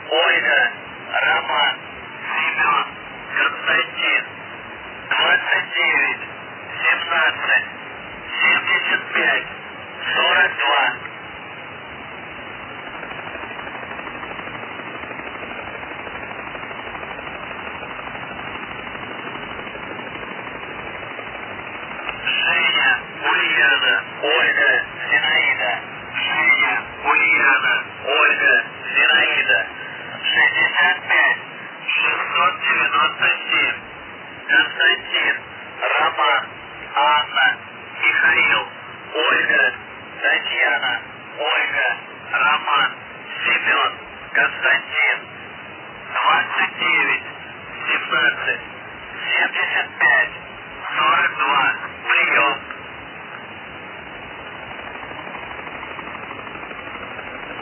Ольга, Роман, Семен, Константин, 29, 17, 75, 42. Женя, Ульяна, Ольга, Зинаида. Женя, Ульяна, Ольга, Зинаида. 65, 697. Константин, Роман, Анна, Михаил, Ольга, Татьяна, Ольга, Роман, Семен, Константин. 29,